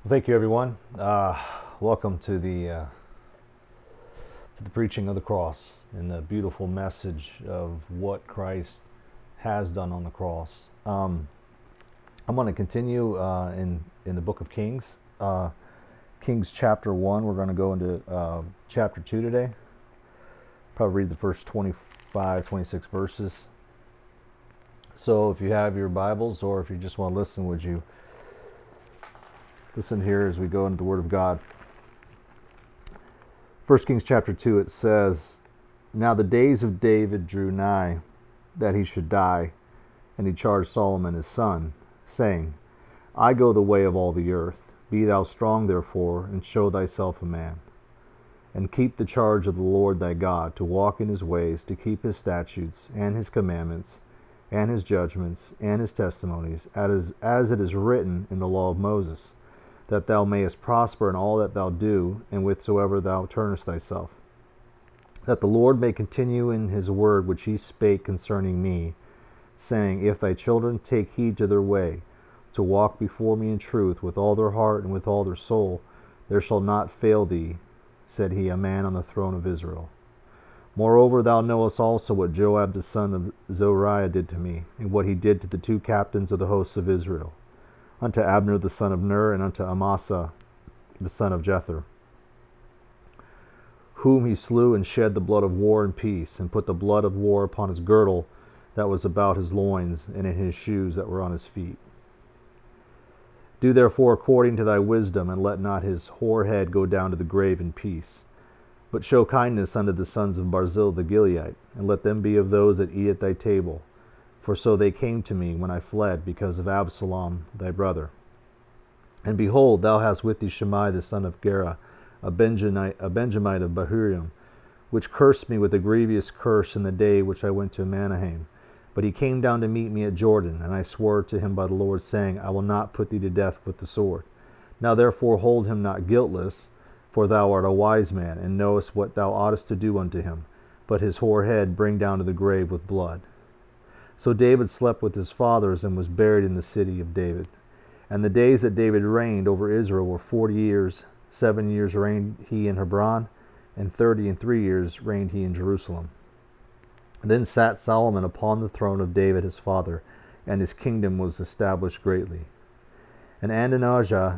Well, thank you, everyone. Welcome to the preaching of the cross and the beautiful message of what Christ has done on the cross. I'm going to continue in the book of Kings, Kings chapter 1. We're going to go into chapter 2 today. Probably read the first 25, 26 verses. So if you have your Bibles or if you just want to listen, would you listen here as we go into the Word of God? 1 Kings chapter 2, it says, Now the days of David drew nigh, that he should die, and he charged Solomon his son, saying, I go the way of all the earth. Be thou strong therefore, and show thyself a man. And keep the charge of the Lord thy God, to walk in his ways, to keep his statutes, and his commandments, and his judgments, and his testimonies, as it is written in the law of Moses, that thou mayest prosper in all that thou do, and whithersoever thou turnest thyself. That the Lord may continue in his word which he spake concerning me, saying, If thy children take heed to their way, to walk before me in truth with all their heart and with all their soul, there shall not fail thee, said he, a man on the throne of Israel. Moreover, thou knowest also what Joab the son of Zeruiah did to me, and what he did to the two captains of the hosts of Israel, unto Abner the son of Ner, and unto Amasa the son of Jether, whom he slew, and shed the blood of war in peace, and put the blood of war upon his girdle that was about his loins, and in his shoes that were on his feet. Do therefore according to thy wisdom, and let not his hoar head go down to the grave in peace. But show kindness unto the sons of Barzillai the Gileadite, and let them be of those that eat at thy table. For so they came to me when I fled, because of Absalom thy brother. And behold, thou hast with thee Shimei the son of Gera, a Benjamite of Bahurim, which cursed me with a grievous curse in the day which I went to Mahanaim. But he came down to meet me at Jordan, and I swore to him by the Lord, saying, I will not put thee to death with the sword. Now therefore hold him not guiltless, for thou art a wise man, and knowest what thou oughtest to do unto him. But his hoar head bring down to the grave with blood. So David slept with his fathers, and was buried in the city of David. And the days that David reigned over Israel were 40 years. 7 years reigned he in Hebron, and 33 years reigned he in Jerusalem. Then sat Solomon upon the throne of David his father, and his kingdom was established greatly. And Adonijah,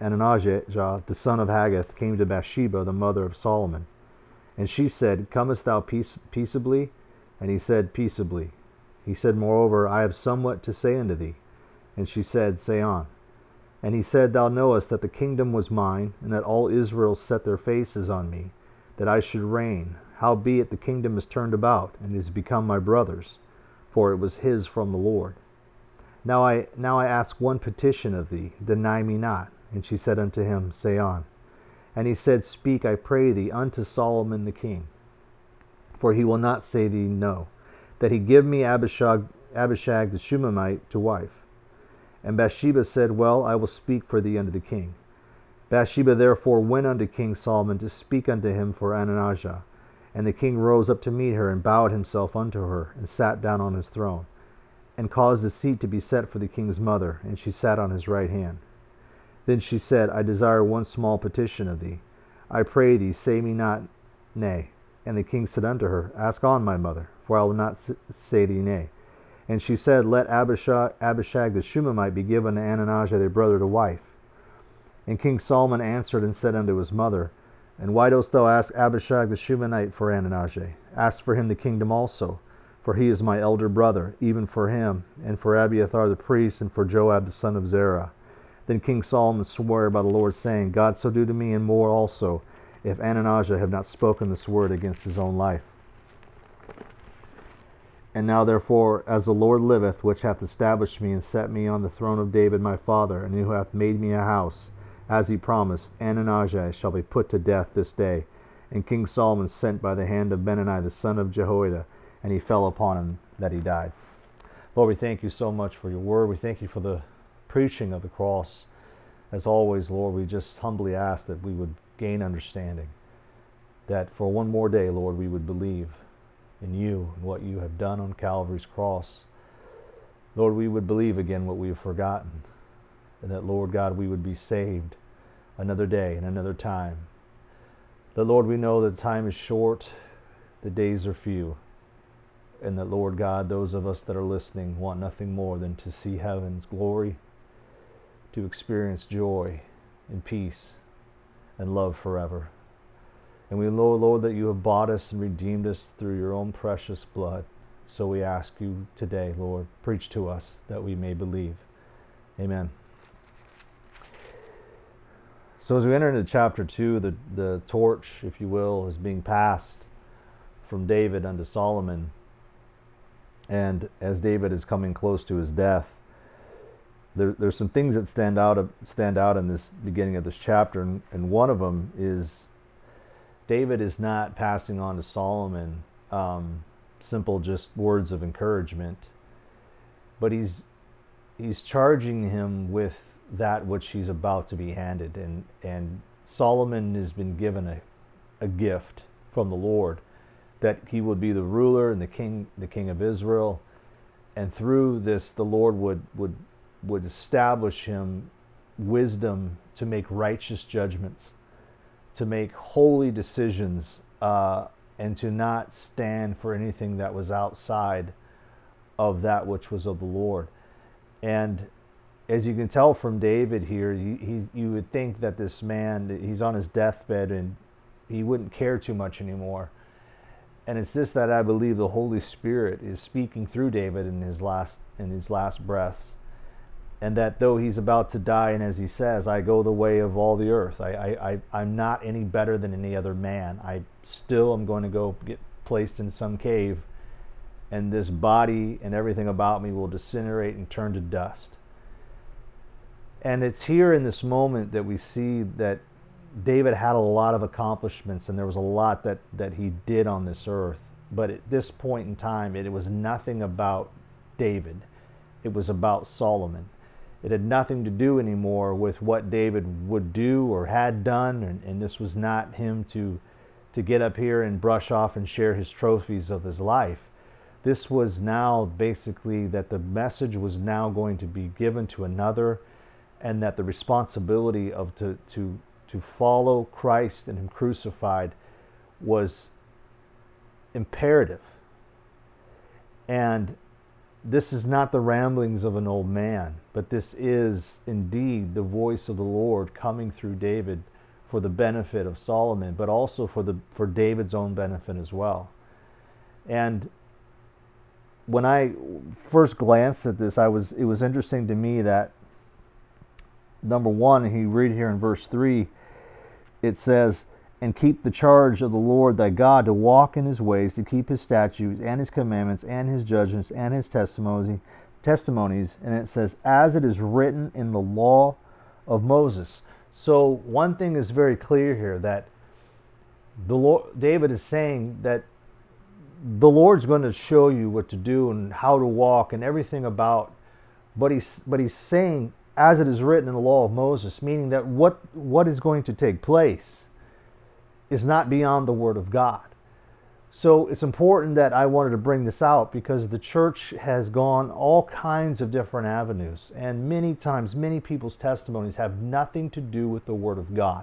the son of Haggith, came to Bathsheba, the mother of Solomon. And she said, Comest thou peaceably? And he said, Peaceably. He said, Moreover, I have somewhat to say unto thee. And she said, Say on. And he said, Thou knowest that the kingdom was mine, and that all Israel set their faces on me, that I should reign. Howbeit the kingdom is turned about, and is become my brother's, for it was his from the Lord. Now I ask one petition of thee, deny me not. And she said unto him, Say on. And he said, Speak, I pray thee, unto Solomon the king, for he will not say thee no, that he give me Abishag the Shunammite to wife. And Bathsheba said, Well, I will speak for thee unto the king. Bathsheba therefore went unto King Solomon to speak unto him for Adonijah. And the king rose up to meet her, and bowed himself unto her, and sat down on his throne, and caused a seat to be set for the king's mother, and she sat on his right hand. Then she said, I desire one small petition of thee. I pray thee, say me not nay. And the king said unto her, Ask on, my mother, for I will not say thee nay. And she said, Let Abishag the Shunammite be given to Adonijah their brother to wife. And King Solomon answered and said unto his mother, And why dost thou ask Abishag the Shunammite for Adonijah? Ask for him the kingdom also, for he is my elder brother, even for him, and for Abiathar the priest, and for Joab the son of Zeruiah. Then King Solomon swore by the Lord, saying, God so do to me, and more also, if Adonijah have not spoken this word against his own life. And now therefore, as the Lord liveth, which hath established me, and set me on the throne of David my father, and who hath made me a house, as he promised, Adonijah shall be put to death this day. And King Solomon sent by the hand of Benani the son of Jehoiada, and he fell upon him that he died. Lord, we thank you so much for your word. We thank you for the preaching of the cross. As always, Lord, we just humbly ask that we would gain understanding, that for one more day, Lord, we would believe in you and what you have done on Calvary's cross. Lord, we would believe again what we have forgotten, and that, Lord God, we would be saved another day and another time. That, Lord, we know that time is short, the days are few, and that, Lord God, those of us that are listening want nothing more than to see heaven's glory, to experience joy and peace and love forever. And we know, Lord, that you have bought us and redeemed us through your own precious blood. So we ask you today, Lord, preach to us that we may believe. Amen. So as we enter into chapter 2, the torch, if you will, is being passed from David unto Solomon. And as David is coming close to his death, there's some things that stand out in this beginning of this chapter, and one of them is David is not passing on to Solomon simple just words of encouragement, but he's charging him with that which he's about to be handed. And Solomon has been given a gift from the Lord, that he would be the ruler and the king of Israel, and through this the Lord would establish him wisdom to make righteous judgments, to make holy decisions, and to not stand for anything that was outside of that which was of the Lord. And as you can tell from David here, you would think that this man, he's on his deathbed and he wouldn't care too much anymore. And it's this that I believe the Holy Spirit is speaking through David in his last breaths. And that though he's about to die, and as he says, I go the way of all the earth. I'm not any better than any other man. I still am going to go get placed in some cave, and this body and everything about me will disintegrate and turn to dust. And it's here in this moment that we see that David had a lot of accomplishments, and there was a lot that he did on this earth. But at this point in time, it was nothing about David. It was about Solomon. It had nothing to do anymore with what David would do or had done, and this was not him to get up here and brush off and share his trophies of his life. This was now basically that the message was now going to be given to another, and that the responsibility of to follow Christ and him crucified was imperative. And this is not the ramblings of an old man, but this is indeed the voice of the Lord coming through David for the benefit of Solomon, but also for David's own benefit as well. And when I first glanced at this, it was interesting to me that, number one, and you read here in verse 3, it says, and keep the charge of the Lord thy God, to walk in his ways, to keep his statutes and his commandments and his judgments and his testimonies. And it says, as it is written in the law of Moses. So one thing is very clear here, that the Lord, David is saying that the Lord's going to show you what to do and how to walk and everything about, but he's saying, as it is written in the law of Moses, meaning that what is going to take place is not beyond the Word of God. So it's important that I wanted to bring this out, because the church has gone all kinds of different avenues, and many times many people's testimonies have nothing to do with the Word of God.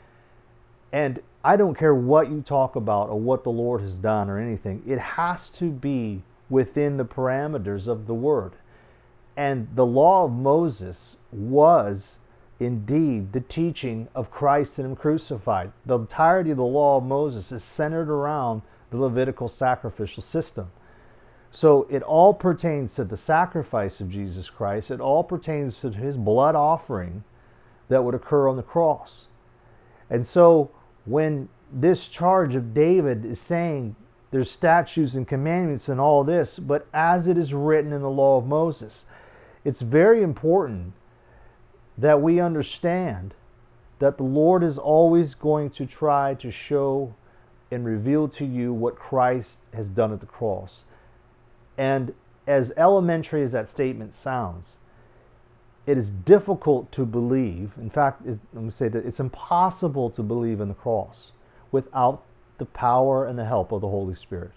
And I don't care what you talk about or what the Lord has done or anything, it has to be within the parameters of the Word. And the law of Moses was indeed the teaching of Christ and him crucified. The entirety of the law of Moses is centered around the Levitical sacrificial system. So it all pertains to the sacrifice of Jesus Christ. It all pertains to his blood offering that would occur on the cross. And so when this charge of David is saying there's statutes and commandments and all this, but as it is written in the law of Moses, it's very important that we understand that the Lord is always going to try to show and reveal to you what Christ has done at the cross. And as elementary as that statement sounds, it is difficult to believe. In fact, let me say that it's impossible to believe in the cross without the power and the help of the Holy Spirit.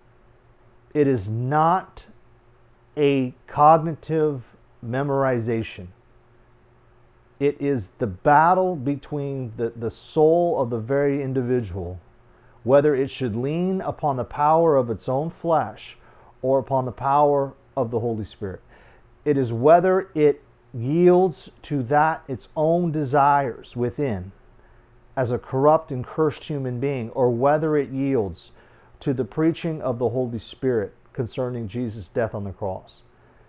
It is not a cognitive memorization. It is the battle between the soul of the very individual, whether it should lean upon the power of its own flesh or upon the power of the Holy Spirit. It is whether it yields to that its own desires within as a corrupt and cursed human being, or whether it yields to the preaching of the Holy Spirit concerning Jesus' death on the cross.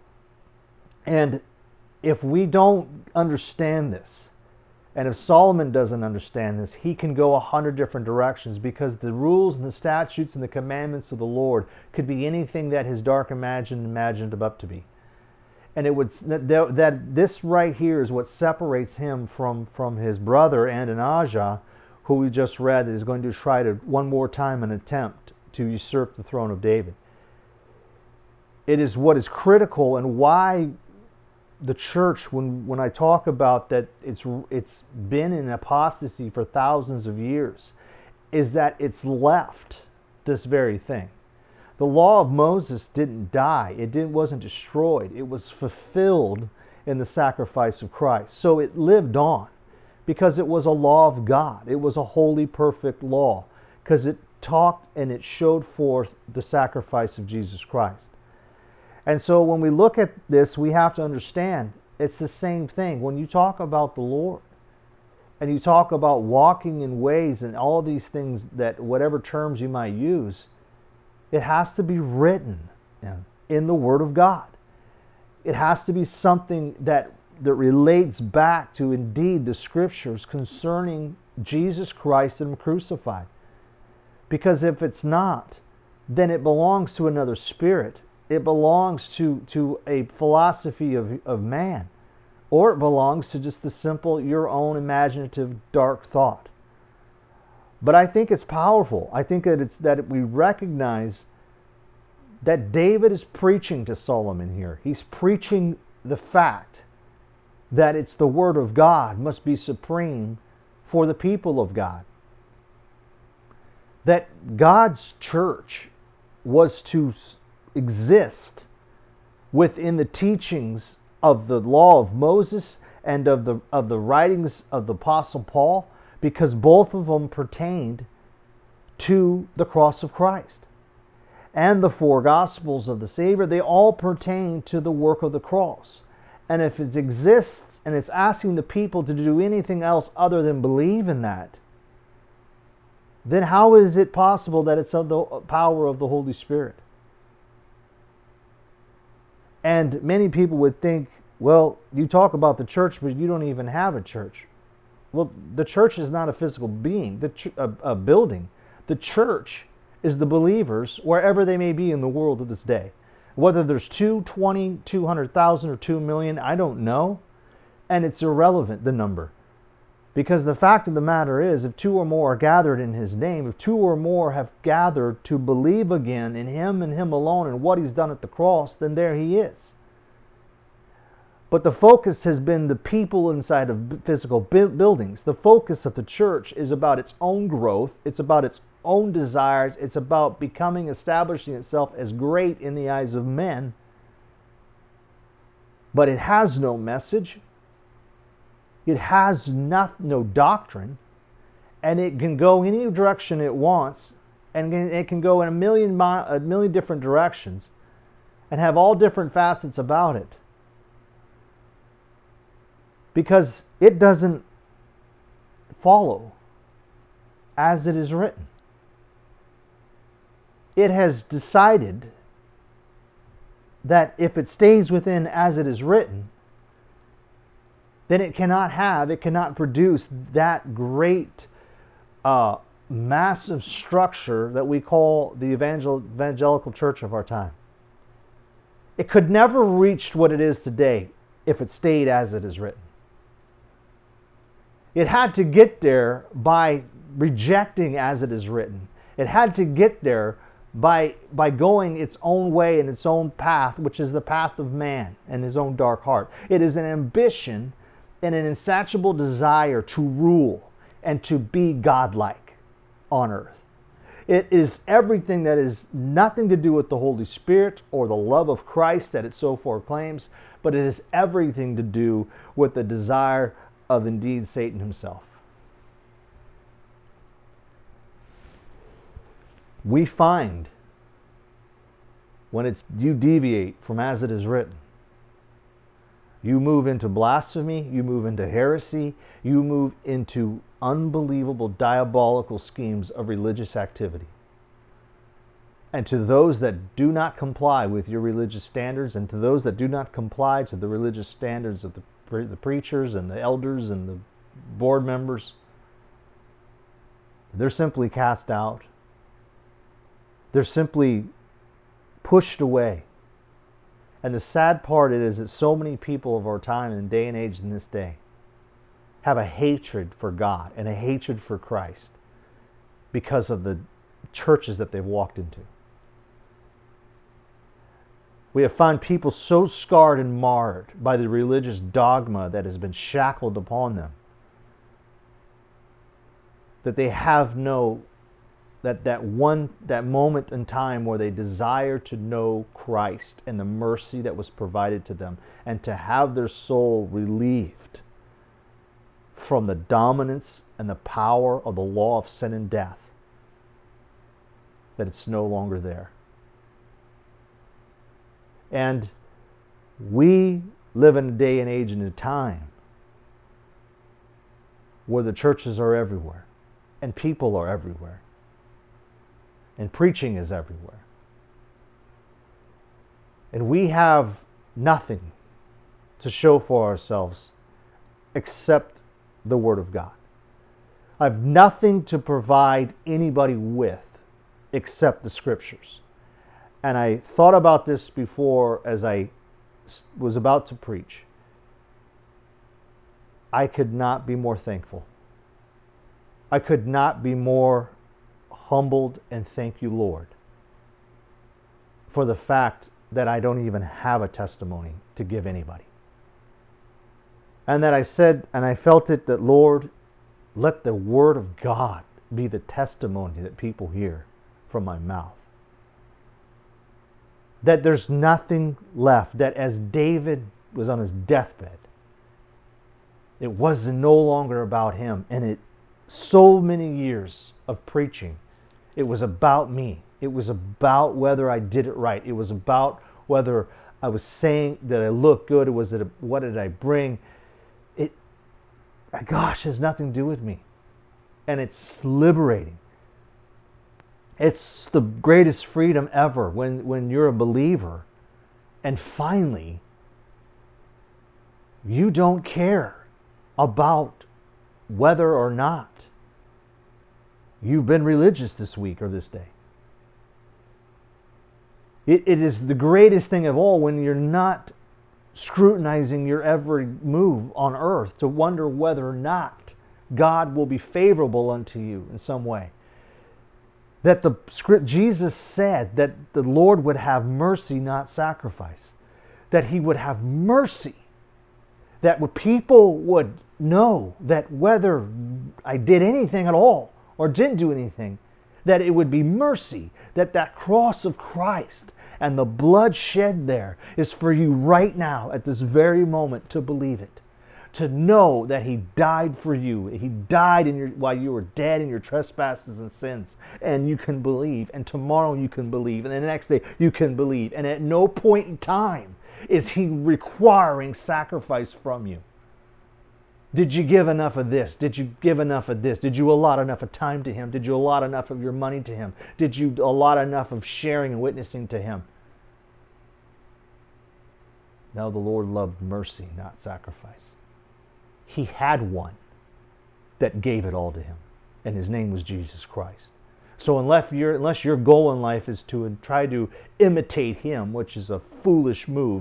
And if we don't understand this, and if Solomon doesn't understand this, he can go 100 different directions, because the rules and the statutes and the commandments of the Lord could be anything that his dark imagined them up to be. And it would that this right here is what separates him from his brother Adonijah, who we just read, that is going to try to one more time an attempt to usurp the throne of David. It is what is critical, and why the church, when I talk about that it's been in apostasy for thousands of years, is that it's left this very thing. The law of Moses didn't die. It wasn't destroyed. It was fulfilled in the sacrifice of Christ. So it lived on because it was a law of God. It was a holy, perfect law because it talked and it showed forth the sacrifice of Jesus Christ. And so when we look at this, we have to understand it's the same thing. When you talk about the Lord and you talk about walking in ways and all these things, that whatever terms you might use, it has to be written in the Word of God. It has to be something that relates back to indeed the Scriptures concerning Jesus Christ and Him crucified. Because if it's not, then it belongs to another spirit. It belongs to a philosophy of man. Or it belongs to just the simple, your own imaginative dark thought. But I think it's powerful. I think that we recognize that David is preaching to Solomon here. He's preaching the fact that it's the Word of God must be supreme for the people of God. That God's church was to exist within the teachings of the law of Moses and of the writings of the Apostle Paul, because both of them pertained to the cross of Christ. And the four Gospels of the Savior, they all pertain to the work of the cross. And if it exists and it's asking the people to do anything else other than believe in that, then how is it possible that it's of the power of the Holy Spirit? And many people would think, well, you talk about the church, but you don't even have a church. Well, the church is not a physical being, a building. The church is the believers wherever they may be in the world of this day. Whether there's 2, 20, 200,000 or 2 million, I don't know. And it's irrelevant, the number. Because the fact of the matter is, if 2 or more are gathered in His name, if 2 or more have gathered to believe again in Him and Him alone and what He's done at the cross, then there He is. But the focus has been the people inside of physical buildings. The focus of the church is about its own growth. It's about its own desires. It's about establishing itself as great in the eyes of men. But it has no message. It has no doctrine, and it can go any direction it wants, and it can go in a million different directions, and have all different facets about it, because it doesn't follow as it is written. It has decided that if it stays within as it is written, then it cannot produce that great, massive structure that we call the evangelical church of our time. It could never reach what it is today if it stayed as it is written. It had to get there by rejecting as it is written. It had to get there by going its own way and its own path, which is the path of man and his own dark heart. It is an ambition and an insatiable desire to rule and to be godlike on earth. It is everything that is nothing to do with the Holy Spirit or the love of Christ that it so proclaims, but it is everything to do with the desire of indeed Satan himself. We find when you deviate from as it is written, you move into blasphemy, you move into heresy, you move into unbelievable diabolical schemes of religious activity. And to those that do not comply with your religious standards, and to those that do not comply to the religious standards of the preachers and the elders and the board members, they're simply cast out. They're simply pushed away. And the sad part is that so many people of our time and day and age in this day have a hatred for God and a hatred for Christ because of the churches that they've walked into. We have found people so scarred and marred by the religious dogma that has been shackled upon them that they have that moment in time where they desire to know Christ and the mercy that was provided to them and to have their soul relieved from the dominance and the power of the law of sin and death, that it's no longer there. And we live in a day and age and a time where the churches are everywhere and people are everywhere and preaching is everywhere. And we have nothing to show for ourselves except the Word of God. I have nothing to provide anybody with except the Scriptures. And I thought about this before as I was about to preach. I could not be more thankful. I could not be more humbled and thank you, Lord, for the fact that I don't even have a testimony to give anybody. And that I said, and I felt it, that Lord, let the Word of God be the testimony that people hear from my mouth. That there's nothing left, that as David was on his deathbed, it was no longer about him. And so many years of preaching, it was about me. It was about whether I did it right. It was about whether I was saying that I looked good. What did I bring? Gosh, has nothing to do with me. And it's liberating. It's the greatest freedom ever when you're a believer and finally you don't care about whether or not you've been religious this week or this day. It is the greatest thing of all when you're not scrutinizing your every move on earth to wonder whether or not God will be favorable unto you in some way. That Jesus said that the Lord would have mercy, not sacrifice. That He would have mercy. That people would know that whether I did anything at all or didn't do anything, that it would be mercy. That cross of Christ and the blood shed there is for you right now at this very moment to believe it. To know that He died for you. He died while you were dead in your trespasses and sins. And you can believe. And tomorrow you can believe. And the next day you can believe. And at no point in time is He requiring sacrifice from you. Did you give enough of this? Did you give enough of this? Did you allot enough of time to Him? Did you allot enough of your money to Him? Did you allot enough of sharing and witnessing to Him? No, the Lord loved mercy, not sacrifice. He had one that gave it all to Him, and His name was Jesus Christ. So unless your goal in life is to try to imitate Him, which is a foolish move,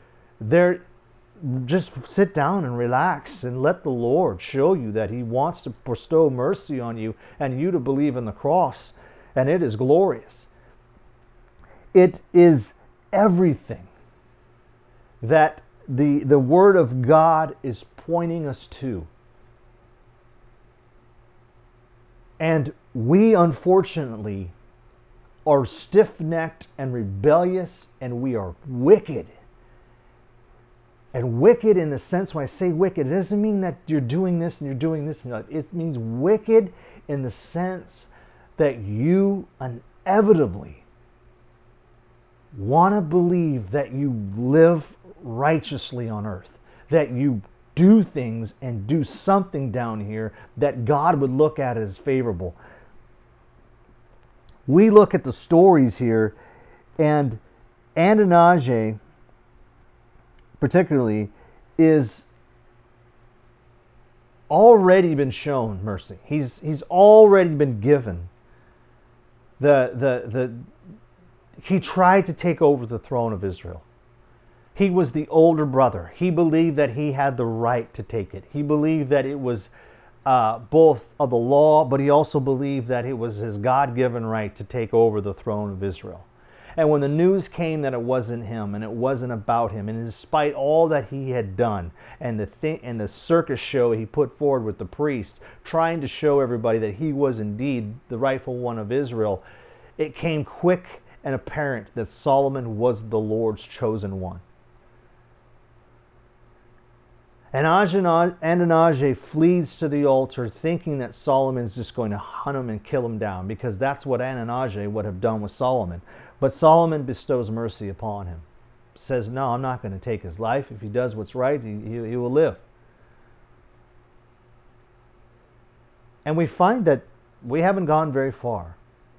just sit down and relax and let the Lord show you that He wants to bestow mercy on you and you to believe in the cross, and it is glorious. It is everything that the Word of God is pointing us to. And we, unfortunately, are stiff-necked and rebellious, and we are wicked. And wicked in the sense, when I say wicked, it doesn't mean that you're doing this and you're doing this. It means wicked in the sense that you inevitably want to believe that you live righteously on earth, that you do things and do something down here that God would look at as favorable. We look at the stories here, and Adonijah particularly is already been shown mercy. He's already been given he tried to take over the throne of Israel. He was the older brother. He believed that he had the right to take it. He believed that it was both of the law, but he also believed that it was his God-given right to take over the throne of Israel. And when the news came that it wasn't him and it wasn't about him, and despite all that he had done and the circus show he put forward with the priests, trying to show everybody that he was indeed the rightful one of Israel, it came quick and apparent that Solomon was the Lord's chosen one. And Adonijah flees to the altar thinking that Solomon's just going to hunt him and kill him down, because that's what Adonijah would have done with Solomon. But Solomon bestows mercy upon him. Says, no, I'm not going to take his life. If he does what's right, he will live. And we find that we haven't gone very far.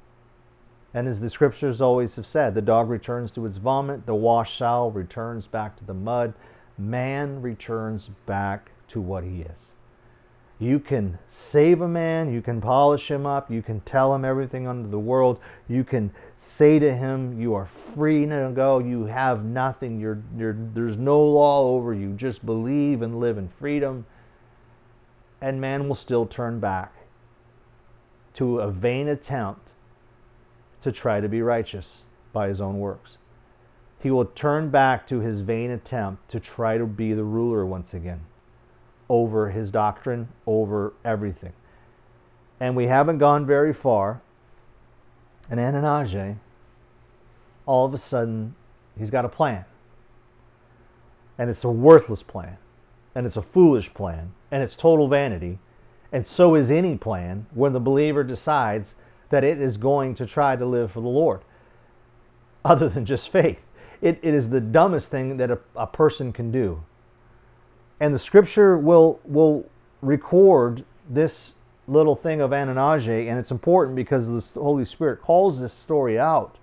And as the scriptures always have said, the dog returns to its vomit, the washed sow returns back to the mud. Man returns back to what he is. You can save a man, you can polish him up, you can tell him everything under the world, you can say to him, you are free to go, you have nothing, there's no law over you, just believe and live in freedom, and man will still turn back to a vain attempt to try to be righteous by his own works. He will turn back to his vain attempt to try to be the ruler once again over his doctrine, over everything. And we haven't gone very far, and Adonijah, all of a sudden, he's got a plan. And it's a worthless plan. And it's a foolish plan. And it's total vanity. And so is any plan when the believer decides that it is going to try to live for the Lord, other than just faith. It is the dumbest thing that a person can do. And the scripture will record this little thing of Adonijah, and it's important because the Holy Spirit calls this story out.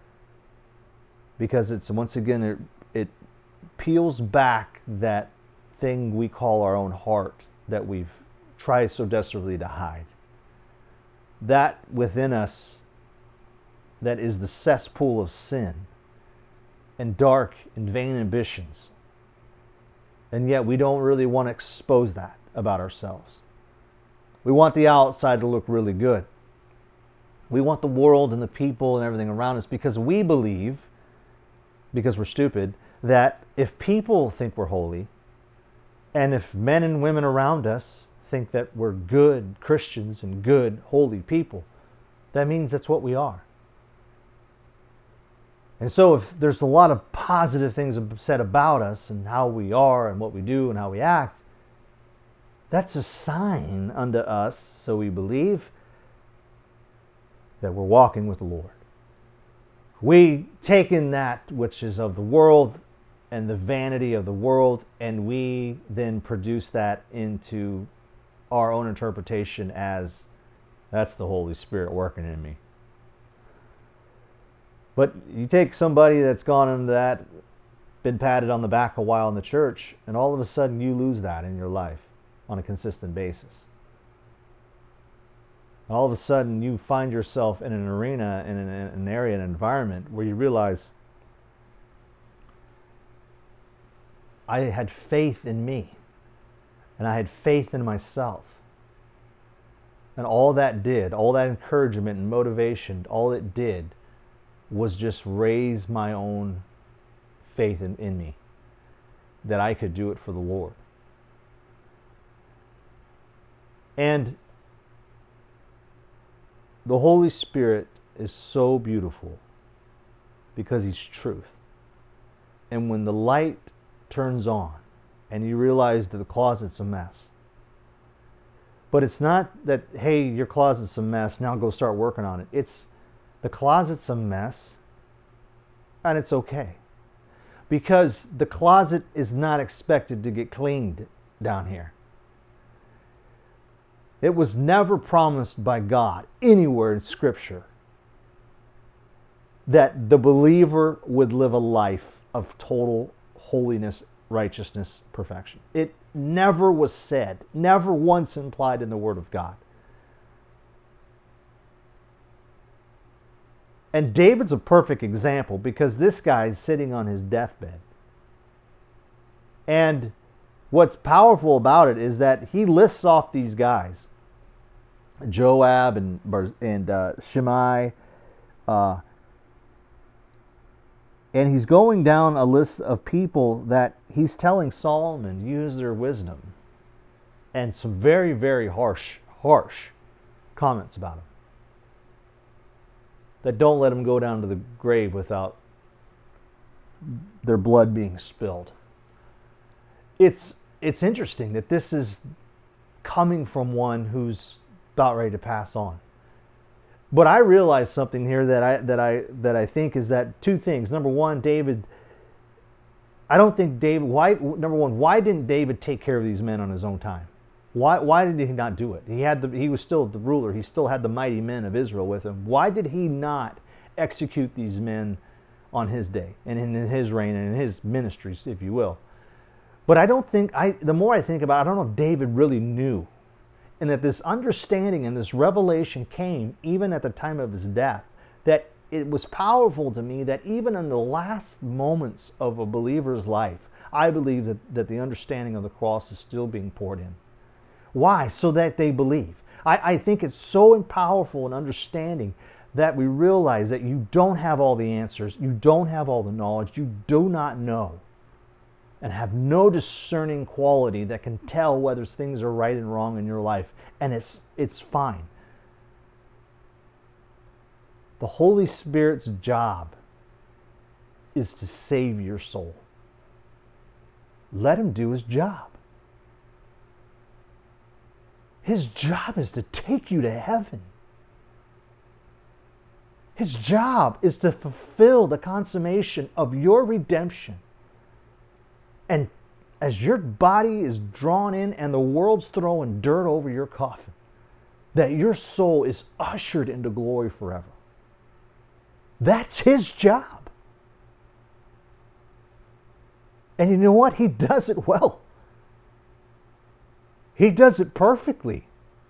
Because it's, once again, it peels back that thing we call our own heart that we've tried so desperately to hide. That within us, that is the cesspool of sin and dark and vain ambitions. And yet we don't really want to expose that about ourselves. We want the outside to look really good. We want the world and the people and everything around us, because we believe, because we're stupid, that if people think we're holy, and if men and women around us think that we're good Christians and good, holy people, that means that's what we are. And so if there's a lot of positive things said about us and how we are and what we do and how we act, that's a sign unto us, so we believe, that we're walking with the Lord. We take in that which is of the world and the vanity of the world, and we then produce that into our own interpretation as, that's the Holy Spirit working in me. But you take somebody that's gone into that, been patted on the back a while in the church, and all of a sudden you lose that in your life on a consistent basis. All of a sudden you find yourself in an arena, in an area, an environment where you realize, I had faith in me, and I had faith in myself. And all that did, all that encouragement and motivation, all it did was just raise my own faith in me, that I could do it for the Lord. And the Holy Spirit is so beautiful because He's truth. And when the light turns on and you realize that the closet's a mess. But it's not that, hey, your closet's a mess, now go start working on it. It's the closet's a mess and it's okay. Because the closet is not expected to get cleaned down here. It was never promised by God anywhere in Scripture that the believer would live a life of total holiness, righteousness, perfection. It never was said, never once implied in the Word of God. And David's a perfect example because this guy's sitting on his deathbed. And what's powerful about it is that he lists off these guys, Joab and Shimei, and he's going down a list of people that he's telling Solomon use their wisdom, and some very, very harsh comments about him that don't let him go down to the grave without their blood being spilled. It's interesting that this is coming from one who's about ready to pass on. But I realize something here that I think is that two things. Number one, David. I don't think David. Why didn't David take care of these men on his own time? Why did he not do it? He was still the ruler. He still had the mighty men of Israel with him. Why did he not execute these men on his day and in his reign and in his ministries, if you will? But I don't think the more I think about it, I don't know if David really knew. And that this understanding and this revelation came even at the time of his death, that it was powerful to me that even in the last moments of a believer's life, I believe that the understanding of the cross is still being poured in. Why? So that they believe. I think it's so powerful in understanding that we realize that you don't have all the answers, you don't have all the knowledge, you do not know, and have no discerning quality that can tell whether things are right and wrong in your life, and it's fine. The Holy Spirit's job is to save your soul. Let him do his job. His job is to take you to heaven. His job is to fulfill the consummation of your redemption. And as your body is drawn in and the world's throwing dirt over your coffin, that your soul is ushered into glory forever. That's his job. And you know what? He does it well. He does it perfectly.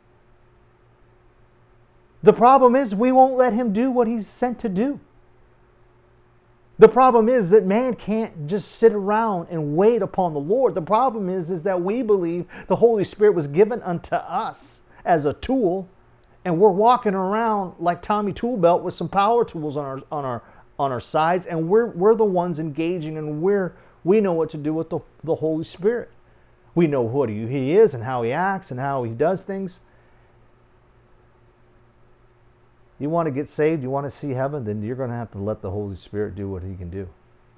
The problem is we won't let him do what he's sent to do. The problem is that man can't just sit around and wait upon the Lord. The problem is that we believe the Holy Spirit was given unto us as a tool, and we're walking around like Tommy Toolbelt with some power tools on our sides, and we're the ones engaging, and we know what to do with the Holy Spirit. We know what he is and how he acts and how he does things. You want to get saved, you want to see heaven, then you're going to have to let the Holy Spirit do what he can do.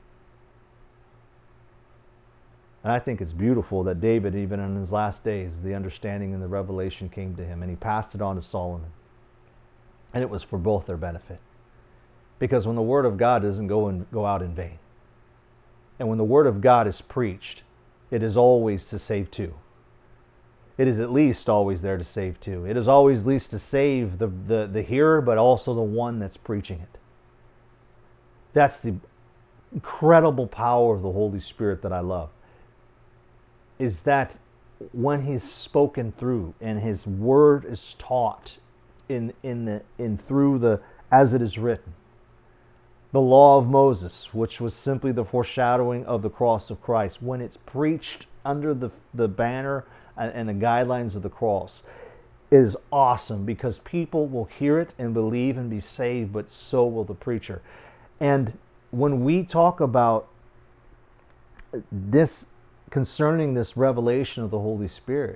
And I think it's beautiful that David, even in his last days, the understanding and the revelation came to him, and he passed it on to Solomon. And it was for both their benefit. Because when the Word of God doesn't go out in vain, and when the Word of God is preached, it is always to save two. It is at least always there to save two. It is always at least to save the hearer, but also the one that's preaching it. That's the incredible power of the Holy Spirit that I love. Is that when he's spoken through and his word is taught in through the as it is written. The law of Moses, which was simply the foreshadowing of the cross of Christ, when it's preached under the banner and the guidelines of the cross, it is awesome because people will hear it and believe and be saved, but so will the preacher. And when we talk about this concerning this revelation of the Holy Spirit,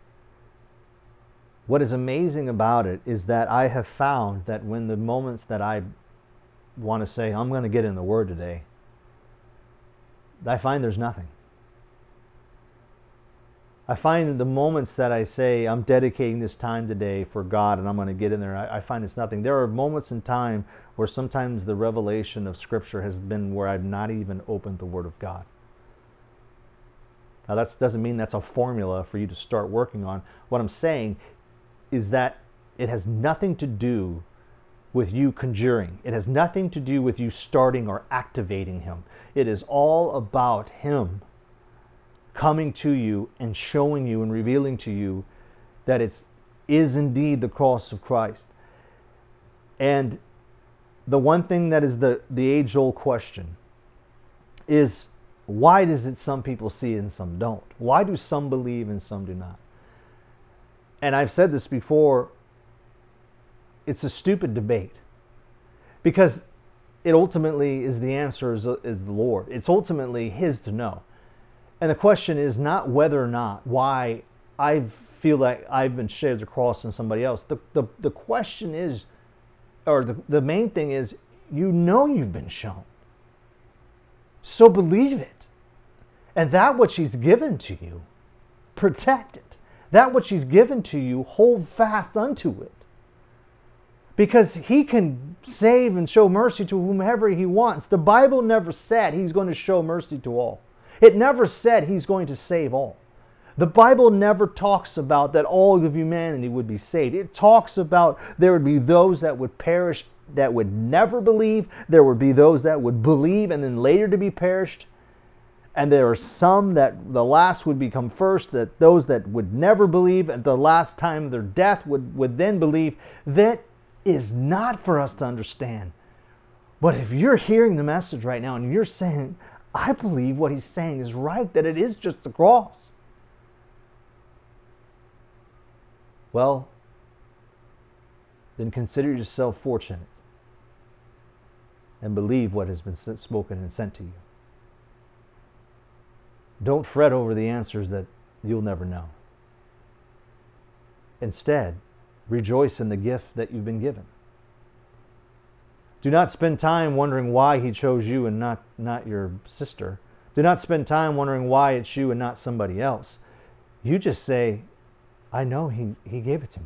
what is amazing about it is that I have found that when the moments that I want to say, I'm going to get in the Word today, I find there's nothing. I find the moments that I say I'm dedicating this time today for God and I'm going to get in there, I find it's nothing. There are moments in time where sometimes the revelation of Scripture has been where I've not even opened the Word of God. Now that doesn't mean that's a formula for you to start working on. What I'm saying is that it has nothing to do with you conjuring. It has nothing to do with you starting or activating Him. It is all about Him coming to you and showing you and revealing to you that it is indeed the cross of Christ. And the one thing that is the age-old question is, why does it some people see it and some don't? Why do some believe and some do not? And I've said this before, it's a stupid debate. Because it ultimately is the answer is the Lord. It's ultimately His to know. And the question is not whether or not, why I feel like I've been shared the cross than somebody else. The question is, or the main thing is, you know you've been shown. So believe it. And that which He's given to you, protect it. That which He's given to you, hold fast unto it. Because He can save and show mercy to whomever He wants. The Bible never said He's going to show mercy to all. It never said He's going to save all. The Bible never talks about that all of humanity would be saved. It talks about there would be those that would perish that would never believe. There would be those that would believe and then later to be perished. And there are some that the last would become first, that those that would never believe at the last time of their death would then believe. That is not for us to understand. But if you're hearing the message right now and you're saying, I believe what he's saying is right, that it is just the cross. Well, then consider yourself fortunate and believe what has been spoken and sent to you. Don't fret over the answers that you'll never know. Instead, rejoice in the gift that you've been given. Do not spend time wondering why he chose you and not your sister. Do not spend time wondering why it's you and not somebody else. You just say, I know he gave it to me.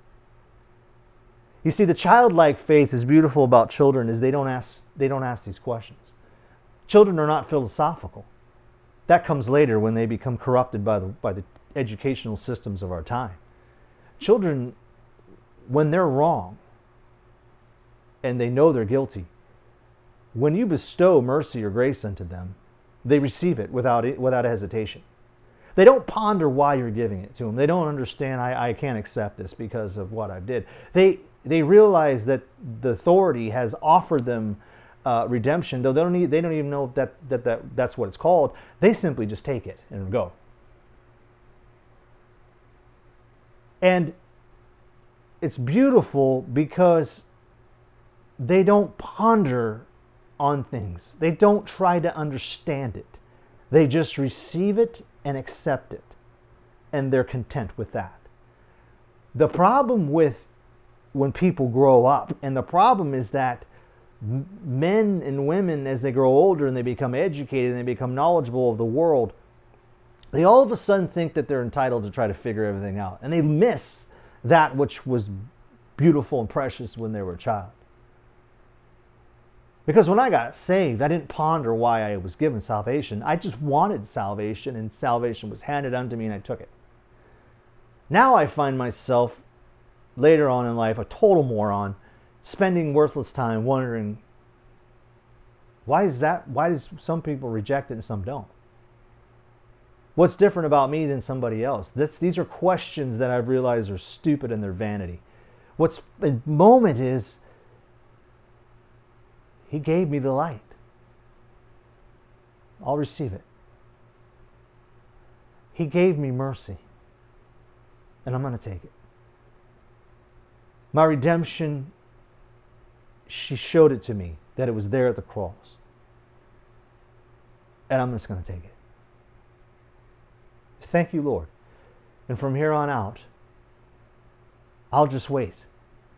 You see, the childlike faith is beautiful about children is they don't ask these questions. Children are not philosophical. That comes later when they become corrupted by the educational systems of our time. Children, when they're wrong and they know they're guilty, when you bestow mercy or grace unto them, they receive it without hesitation. They don't ponder why you're giving it to them. They don't understand, I can't accept this because of what I did. They realize that the authority has offered them redemption, though they don't even know that's what it's called. They simply just take it and go. And it's beautiful because they don't ponder on things. They don't try to understand it. They just receive it and accept it. And they're content with that. The problem with when people grow up, and the problem is that men and women, as they grow older and they become educated and they become knowledgeable of the world, they all of a sudden think that they're entitled to try to figure everything out. And they miss that which was beautiful and precious when they were a child. Because when I got saved, I didn't ponder why I was given salvation. I just wanted salvation, and salvation was handed unto me, and I took it. Now I find myself, later on in life, a total moron, spending worthless time wondering, why is that? Why does some people reject it and some don't? What's different about me than somebody else? These are questions that I've realized are stupid and they're vanity. What's the moment is, he gave me the light. I'll receive it. He gave me mercy, and I'm going to take it. My redemption, she showed it to me, that it was there at the cross. And I'm just going to take it. Thank you, Lord. And from here on out, I'll just wait.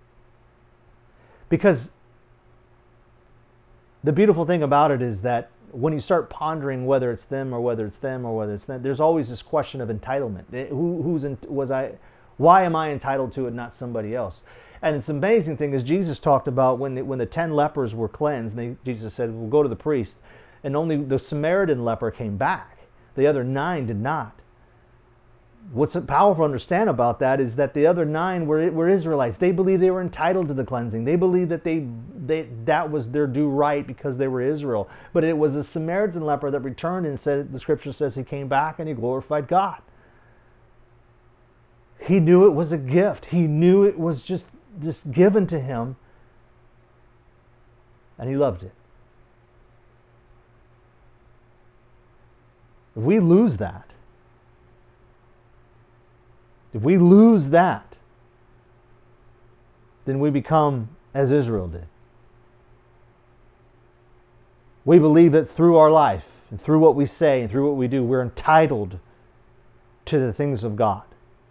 Because the beautiful thing about it is that when you start pondering whether it's them or whether it's them or whether it's them, there's always this question of entitlement. Why am I entitled to it, not somebody else? And it's an amazing thing is Jesus talked about when the 10 lepers were cleansed, Jesus said, we'll go to the priest, and only the Samaritan leper came back. The other 9 did not. What's powerful to understand about that is that the other 9 were Israelites. They believed they were entitled to the cleansing. They believed that that was their due right because they were Israel. But it was the Samaritan leper that returned and said, the scripture says he came back and he glorified God. He knew it was a gift. He knew it was just given to him, and he loved it. If we lose that, then we become as Israel did. We believe that through our life, and through what we say, and through what we do, we're entitled to the things of God.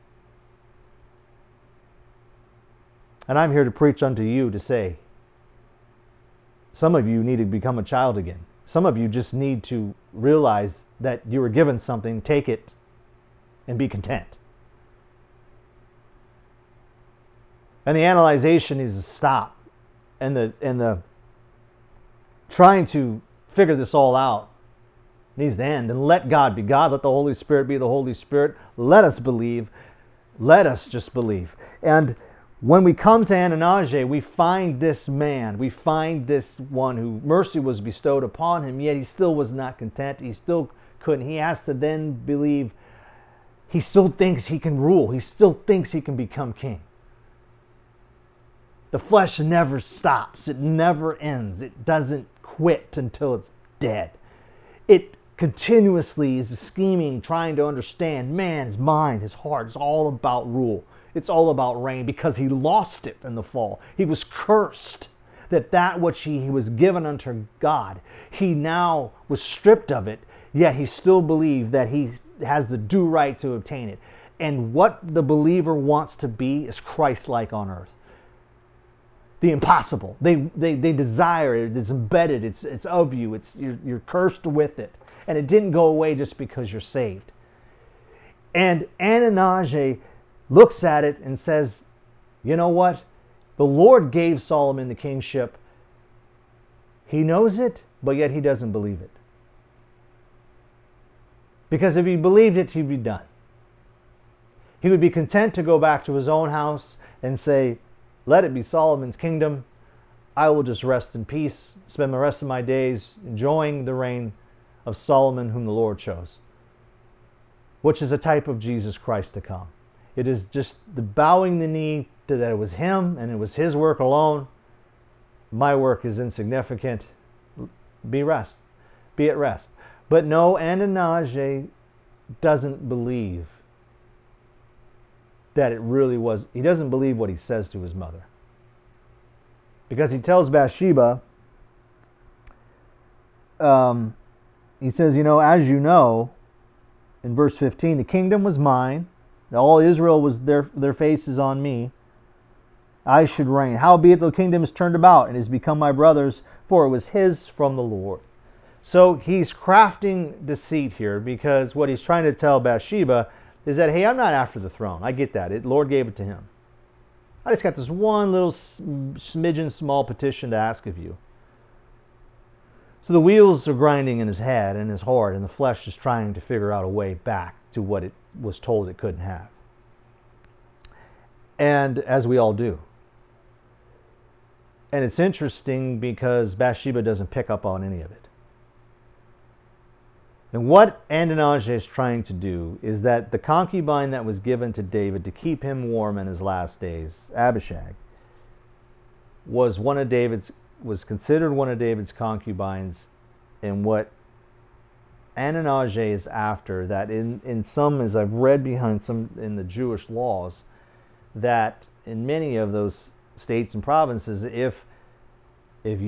And I'm here to preach unto you to say, some of you need to become a child again. Some of you just need to realize that you were given something, take it, and be content. And the analyzation needs to stop. And the trying to figure this all out needs to end. And let God be God. Let the Holy Spirit be the Holy Spirit. Let us believe. Let us just believe. And when we come to Ananias, we find this man. We find this one who mercy was bestowed upon him, yet he still was not content. He still couldn't. He has to then believe. He still thinks he can rule. He still thinks he can become king. The flesh never stops. It never ends. It doesn't quit until it's dead. It continuously is scheming, trying to understand. Man, his mind, his heart is all about rule. It's all about reign because he lost it in the fall. He was cursed that which he was given unto God, he now was stripped of it, yet he still believed that he has the due right to obtain it. And what the believer wants to be is Christ-like on earth. The impossible. They desire it. It's embedded. It's of you. You're cursed with it. And it didn't go away just because you're saved. And Ananias looks at it and says, you know what? The Lord gave Solomon the kingship. He knows it, but yet he doesn't believe it. Because if he believed it, he'd be done. He would be content to go back to his own house and say, let it be Solomon's kingdom. I will just rest in peace, spend the rest of my days enjoying the reign of Solomon whom the Lord chose, which is a type of Jesus Christ to come. It is just the bowing the knee to that it was him and it was his work alone. My work is insignificant. Be at rest. But no, Ananias doesn't believe that it really was. He doesn't believe what he says to his mother. Because he tells Bathsheba, he says, as you know, in verse 15, the kingdom was mine. All Israel was their faces on me. I should reign. Howbeit the kingdom is turned about and has become my brother's, for it was his from the Lord. So he's crafting deceit here because what he's trying to tell Bathsheba is that, hey, I'm not after the throne. I get that. The Lord gave it to him. I just got this one little smidgen small petition to ask of you. So the wheels are grinding in his head and his heart, and the flesh is trying to figure out a way back to what it was told it couldn't have. And as we all do. And it's interesting because Bathsheba doesn't pick up on any of it. And what Ananias is trying to do is that the concubine that was given to David to keep him warm in his last days, Abishag, was considered one of David's concubines, and what Ananias is after, that in some, as I've read behind some in the Jewish laws, that in many of those states and provinces, if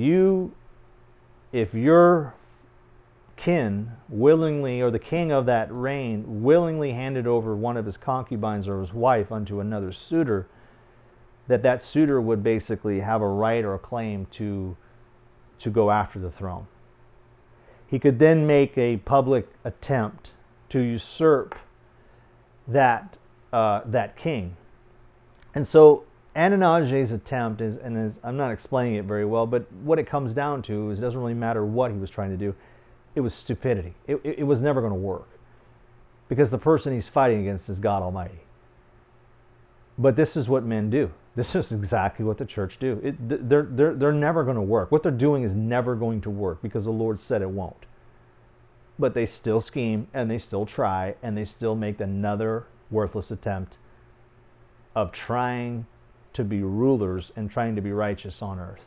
your kin willingly, or the king of that reign willingly handed over one of his concubines or his wife unto another suitor, that suitor would basically have a right or a claim to go after the throne. he could then make a public attempt to usurp that king. And so Ananias' attempt is I'm not explaining it very well, but what it comes down to is it doesn't really matter what he was trying to do. It was stupidity. It was never going to work because the person he's fighting against is God Almighty. But this is what men do. This is exactly what the church do. They're never going to work. What they're doing is never going to work because the Lord said it won't. But they still scheme and they still try and they still make another worthless attempt of trying to be rulers and trying to be righteous on earth.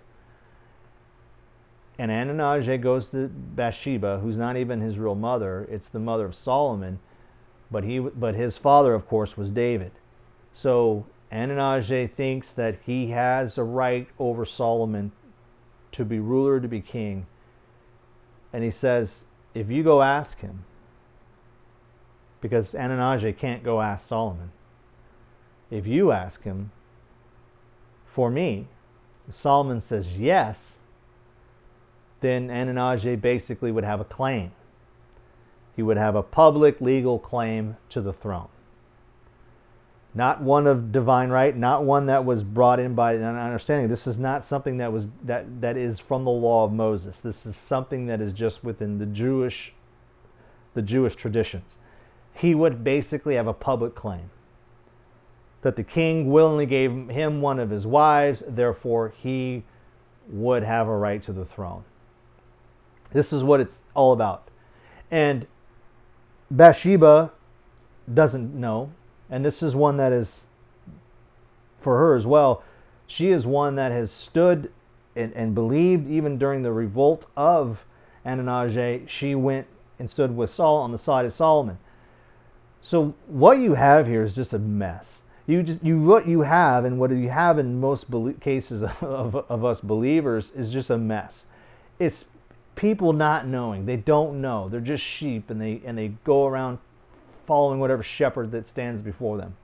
And Ananias goes to Bathsheba, who's not even his real mother. It's the mother of Solomon, but his father, of course, was David. So Ananias thinks that he has a right over Solomon to be ruler, to be king. And he says, if you go ask him, because Ananias can't go ask Solomon, if you ask him for me, Solomon says yes, then Ananias basically would have a claim. He would have a public legal claim to the throne. Not one of divine right, not one that was brought in by an understanding. This is not something that is from the law of Moses. This is something that is just within the Jewish traditions. He would basically have a public claim that the king willingly gave him one of his wives, therefore he would have a right to the throne. This is what it's all about. And Bathsheba doesn't know, and this is one that is for her as well. She is one that has stood and believed even during the revolt of Ananias. She went and stood with Saul on the side of Solomon. So what you have here is just a mess. What you have and what you have in most cases of us believers is just a mess. It's people not knowing. They don't know. They're just sheep, and they go around following whatever shepherd that stands before them.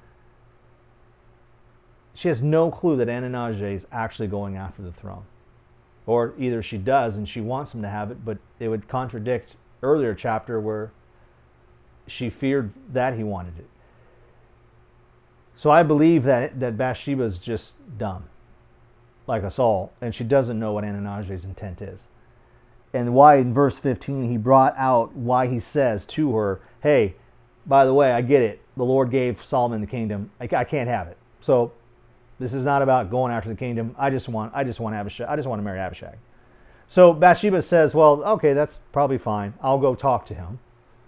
She has no clue that Ananias is actually going after the throne. Or either she does and she wants him to have it, but it would contradict earlier chapter where she feared that he wanted it. So I believe that Bathsheba is just dumb, like us all, and she doesn't know what Ananias' intent is. And why in verse 15 he brought out why he says to her, hey, by the way, I get it. The Lord gave Solomon the kingdom. I can't have it. So this is not about going after the kingdom. I just want Abishag. I just want to marry Abishag. So Bathsheba says, well, okay, that's probably fine. I'll go talk to him.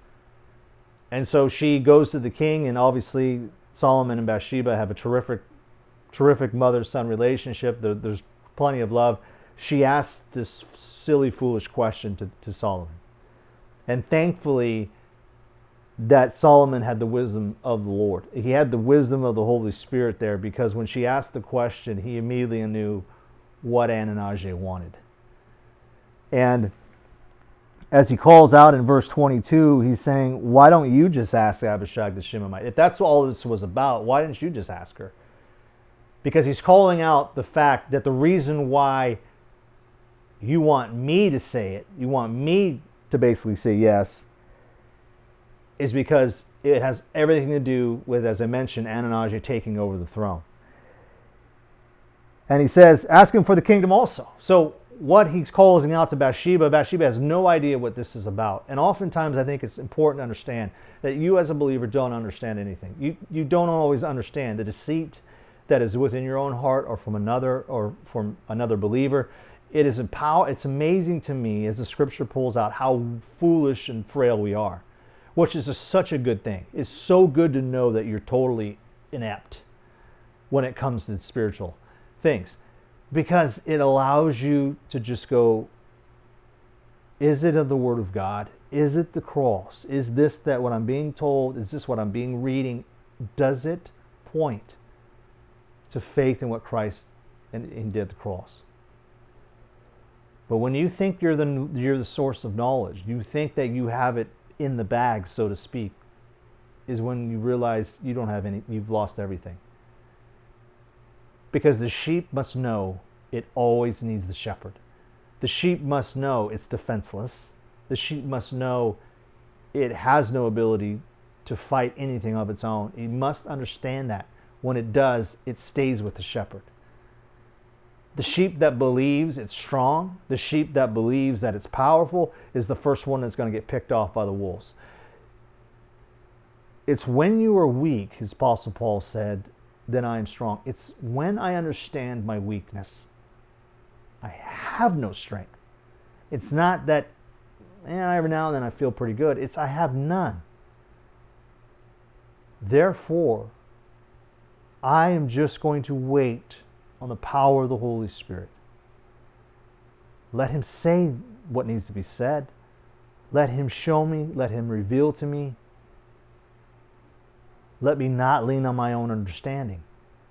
And so she goes to the king, and obviously Solomon and Bathsheba have a terrific mother-son relationship. There's plenty of love. She asks this silly, foolish question to Solomon. And thankfully that Solomon had the wisdom of the Lord. He had the wisdom of the Holy Spirit there, because when she asked the question, he immediately knew what Ananias wanted. And as he calls out in verse 22, he's saying, why don't you just ask Abishag the Shimamite? If that's all this was about, why didn't you just ask her? Because he's calling out the fact that the reason why you want me to say it, you want me to basically say yes, is because it has everything to do with, as I mentioned, Ananias taking over the throne. And he says, ask him for the kingdom also. So what he's calling out to Bathsheba has no idea what this is about. And oftentimes I think it's important to understand that you as a believer don't understand anything. You don't always understand the deceit that is within your own heart or from another believer. It's amazing to me as the scripture pulls out how foolish and frail we are, which is such a good thing. It's so good to know that you're totally inept when it comes to spiritual things, because it allows you to just go, is it of the Word of God? Is it the cross? Is this that what I'm being told? Is this what I'm being reading? Does it point to faith in what Christ and did at the cross? But when you think you're the source of knowledge, you think that you have it in the bag, so to speak, is when you realize you don't have any, you've lost everything. Because the sheep must know it always needs the shepherd. The sheep must know it's defenseless. The sheep must know it has no ability to fight anything of its own. It must understand that. When it does, it stays with the shepherd. The sheep that believes it's strong, the sheep that believes that it's powerful, is the first one that's going to get picked off by the wolves. It's when you are weak, as Apostle Paul said, then I am strong. It's when I understand my weakness. I have no strength. It's not that every now and then I feel pretty good. It's I have none. Therefore, I am just going to wait on the power of the Holy Spirit. Let Him say what needs to be said. Let Him show me. Let Him reveal to me. Let me not lean on my own understanding.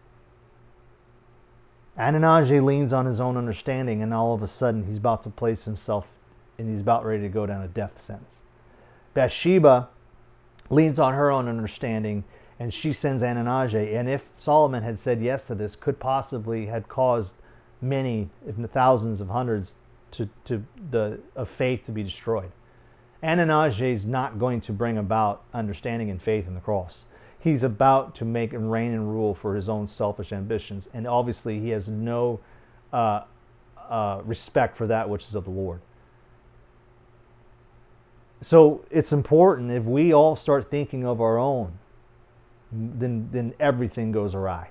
Ananias leans on his own understanding, and all of a sudden he's about to place himself, and he's about ready to go down a death sentence. Bathsheba leans on her own understanding, and she sends Ananias. And if Solomon had said yes to this, could possibly had caused many, if not thousands of hundreds, of faith to be destroyed. Ananias is not going to bring about understanding and faith in the cross. He's about to make and reign and rule for his own selfish ambitions, and obviously he has no respect for that which is of the Lord. So it's important, if we all start thinking of our own, then everything goes awry.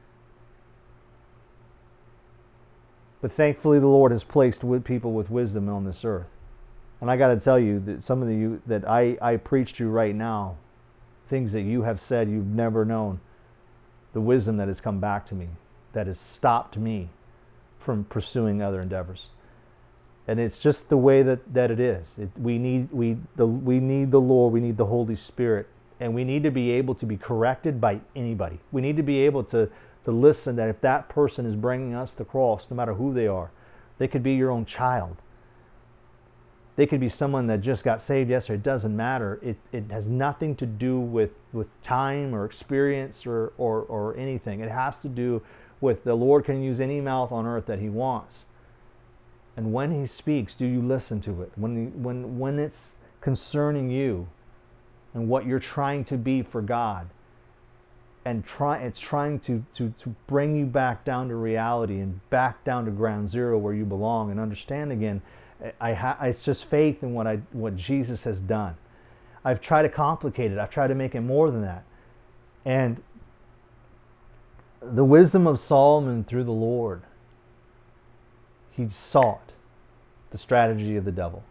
But thankfully the Lord has placed people with wisdom on this earth. And I got to tell you that some of you that I preach to right now, things that you have said you've never known, the wisdom that has come back to me, that has stopped me from pursuing other endeavors. And it's just the way that it is. We need the Lord, we need the Holy Spirit, and we need to be able to be corrected by anybody. We need to be able to listen, that if that person is bringing us the cross, no matter who they are, they could be your own child. They could be someone that just got saved yesterday. It doesn't matter. It has nothing to do with time or experience or anything. It has to do with the Lord can use any mouth on earth that He wants. And when He speaks, do you listen to it? When it's concerning you and what you're trying to be for God, and it's trying to bring you back down to reality and back down to ground zero where you belong, and understand again, it's just faith in what Jesus has done. I've tried to complicate it. I've tried to make it more than that. And the wisdom of Solomon through the Lord, he sought the strategy of the devil.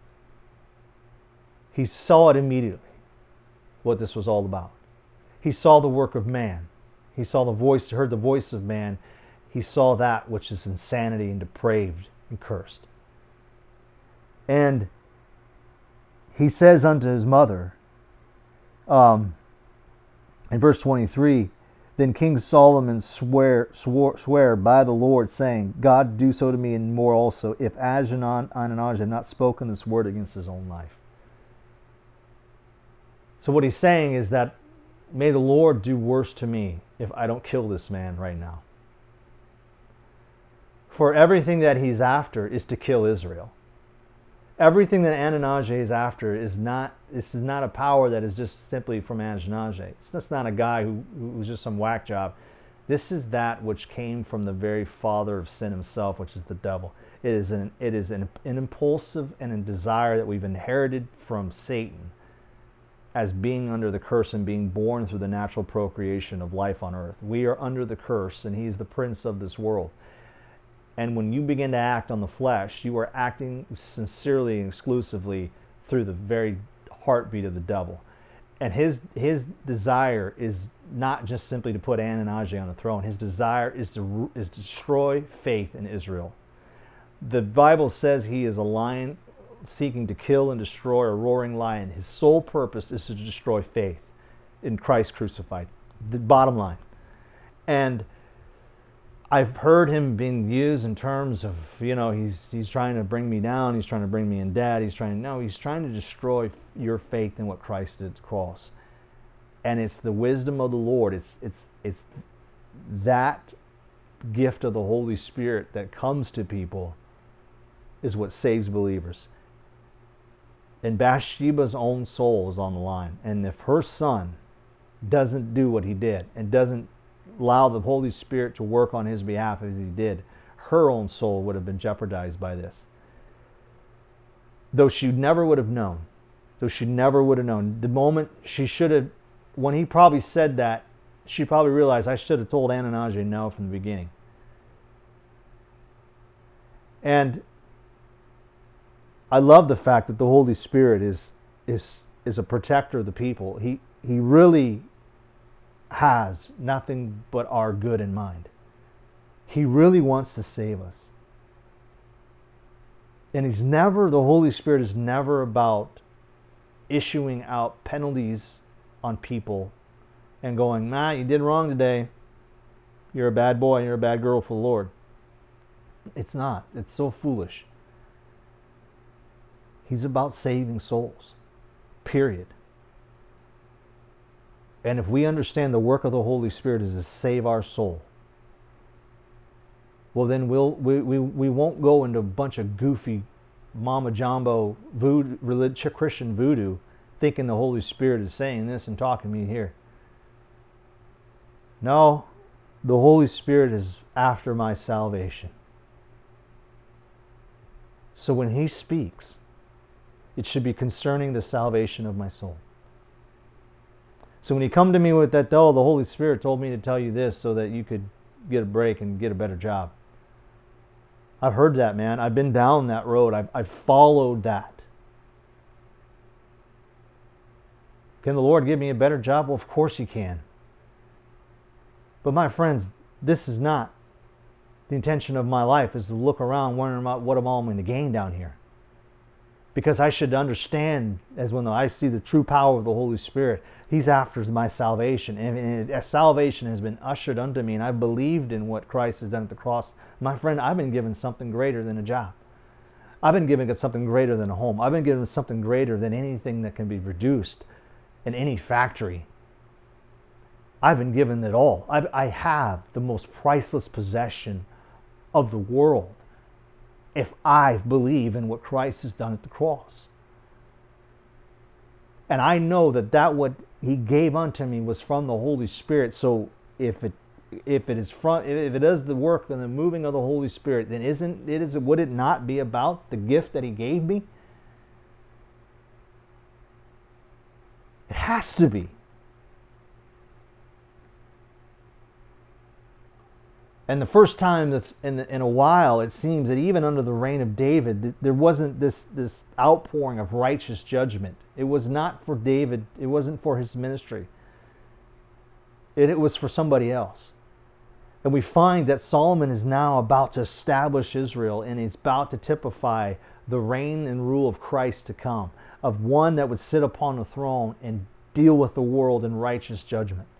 He saw it immediately, what this was all about. He saw the work of man. He saw heard the voice of man. He saw that which is insanity and depraved and cursed. And he says unto his mother, in verse 23, then King Solomon sware by the Lord, saying, God do so to me and more also, if Ananias had not spoken this word against his own life. So what he's saying is that, may the Lord do worse to me if I don't kill this man right now. For everything that he's after is to kill Israel. Everything that Ananias is after this is not a power that is just simply from Ananias. It's just not a guy who's just some whack job. This is that which came from the very father of sin himself, which is the devil. It is an impulsive and a desire that we've inherited from Satan as being under the curse and being born through the natural procreation of life on earth. We are under the curse, and he's the prince of this world. And when you begin to act on the flesh, you are acting sincerely and exclusively through the very heartbeat of the devil. And his desire is not just simply to put Ananias on the throne. His desire is to destroy faith in Israel. The Bible says he is a lion seeking to kill and destroy, a roaring lion. His sole purpose is to destroy faith in Christ crucified. The bottom line. And I've heard him being used in terms of, he's trying to bring me down, he's trying to bring me in debt, he's trying to destroy your faith in what Christ did at the cross. And it's the wisdom of the Lord, it's that gift of the Holy Spirit that comes to people is what saves believers. And Bathsheba's own soul is on the line. And if her son doesn't do what he did and doesn't allow the Holy Spirit to work on his behalf as he did, her own soul would have been jeopardized by this. Though she never would have known. The moment she should have, when he probably said that, she probably realized, I should have told Ananias no from the beginning. And I love the fact that the Holy Spirit is a protector of the people. He really has nothing but our good in mind. He really wants to save us. And the Holy Spirit is never about issuing out penalties on people and going, you did wrong today. You're a bad boy, you're a bad girl for the Lord. It's not. It's so foolish. He's about saving souls. Period. And if we understand the work of the Holy Spirit is to save our soul, well then we won't go into a bunch of goofy mama jumbo Christian voodoo thinking the Holy Spirit is saying this and talking to me here. No, the Holy Spirit is after my salvation. So when He speaks, it should be concerning the salvation of my soul. So when you come to me with that, the Holy Spirit told me to tell you this so that you could get a break and get a better job. I've heard that, man. I've been down that road. I've followed that. Can the Lord give me a better job? Well, of course He can. But my friends, this is not the intention of my life, is to look around wondering about what I'm all going to gain down here. Because I should understand, as when I see the true power of the Holy Spirit, He's after my salvation. And salvation has been ushered unto me, and I believed in what Christ has done at the cross. My friend, I've been given something greater than a job. I've been given something greater than a home. I've been given something greater than anything that can be produced in any factory. I've been given it all. I have the most priceless possession of the world if I believe in what Christ has done at the cross. And I know that what He gave unto me was from the Holy Spirit. So if it is the work and the moving of the Holy Spirit, then would it not be about the gift that He gave me? It has to be. And the first time that's in a while, it seems that even under the reign of David, there wasn't this outpouring of righteous judgment. It was not for David. It wasn't for his ministry. It was for somebody else. And we find that Solomon is now about to establish Israel, and he's about to typify the reign and rule of Christ to come, of one that would sit upon the throne and deal with the world in righteous judgment.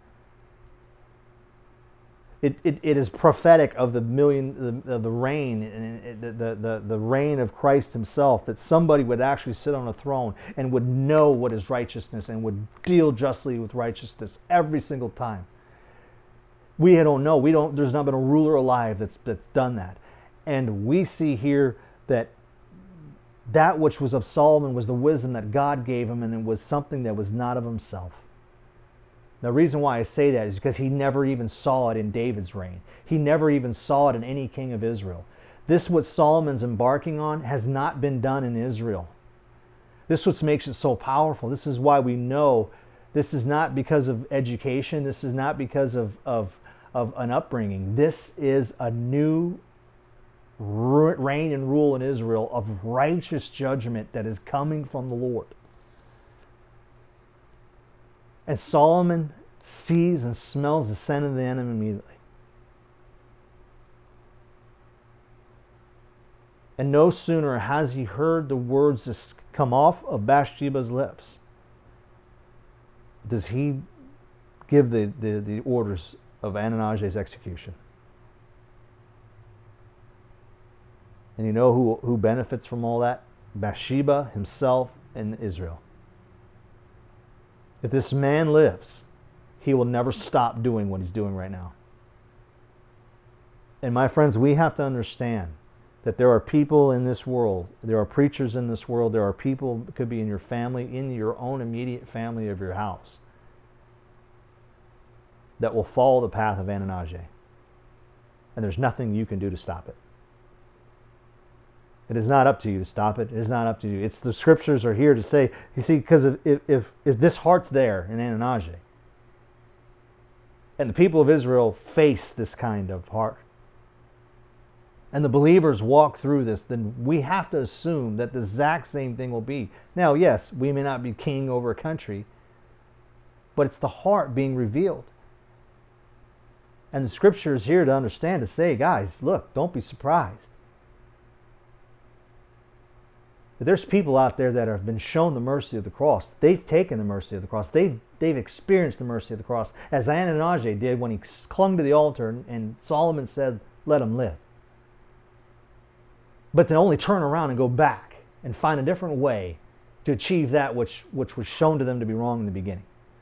It is prophetic of the reign, the reign of Christ Himself, that somebody would actually sit on a throne and would know what is righteousness and would deal justly with righteousness every single time. We don't know. There's not been a ruler alive that's done that. And we see here that which was of Solomon was the wisdom that God gave him, and it was something that was not of himself. The reason why I say that is because he never even saw it in David's reign. He never even saw it in any king of Israel. This, what Solomon's embarking on, has not been done in Israel. This is what makes it so powerful. This is why we know this is not because of education. This is not because of an upbringing. This is a new reign and rule in Israel of righteous judgment that is coming from the Lord. And Solomon sees and smells the scent of the enemy immediately. And no sooner has he heard the words that come off of Bathsheba's lips does he give the orders of Ananias' execution. And you know who benefits from all that? Bathsheba, himself, and Israel. If this man lives, he will never stop doing what he's doing right now. And my friends, we have to understand That there are people in this world, there are preachers in this world, there are people, it could be in your family, in your own immediate family of your house, that will follow the path of Ananias. And there's nothing you can do to stop it. It is not up to you to stop it. It is not up to you. It's the scriptures are here to say, you see, because if this heart's there in Ananias, and the people of Israel face this kind of heart, and the believers walk through this, then we have to assume that the exact same thing will be. Now, yes, we may not be king over a country, but it's the heart being revealed. And the scripture is here to understand, to say, guys, look, don't be surprised. There's people out there that have been shown the mercy of the cross. They've taken the mercy of the cross. They've experienced the mercy of the cross, as Ananias did when he clung to the altar and Solomon said, let him live. But to only turn around and go back and find a different way to achieve that which was shown to them to be wrong in the beginning.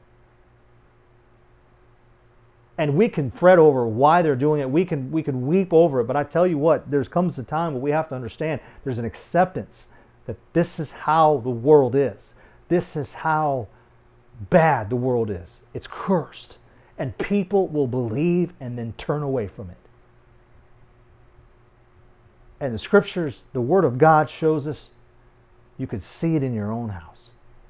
And we can fret over why they're doing it. We can weep over it. But I tell you what, there comes a time where we have to understand there's an acceptance that this is how the world is. This is how bad the world is. It's cursed. And people will believe and then turn away from it. And the scriptures, the Word of God shows us, you could see it in your own house.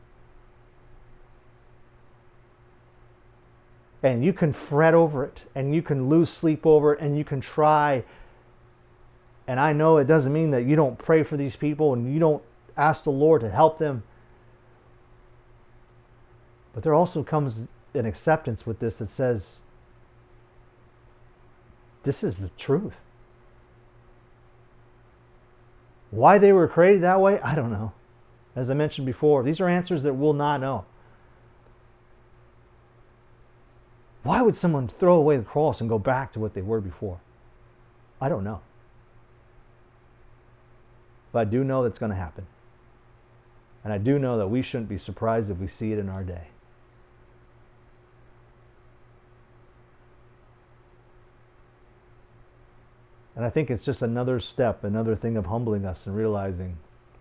And you can fret over it, and you can lose sleep over it, and you can try. And I know it doesn't mean that you don't pray for these people and you don't ask the Lord to help them. But there also comes an acceptance with this that says, this is the truth. Why they were created that way, I don't know. As I mentioned before, these are answers that we'll not know. Why would someone throw away the cross and go back to what they were before? I don't know. But I do know that's going to happen. And I do know that we shouldn't be surprised if we see it in our day. And I think it's just another step, another thing of humbling us and realizing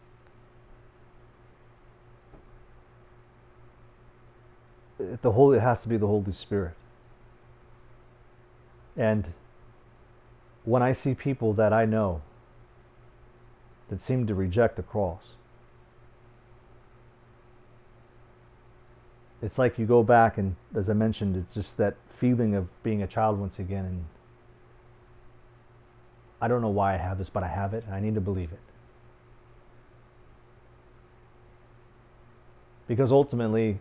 it has to be the Holy Spirit. And when I see people that I know that seem to reject the cross, it's like you go back and, as I mentioned, it's just that feeling of being a child once again. And I don't know why I have this, but I have it, and I need to believe it. Because ultimately,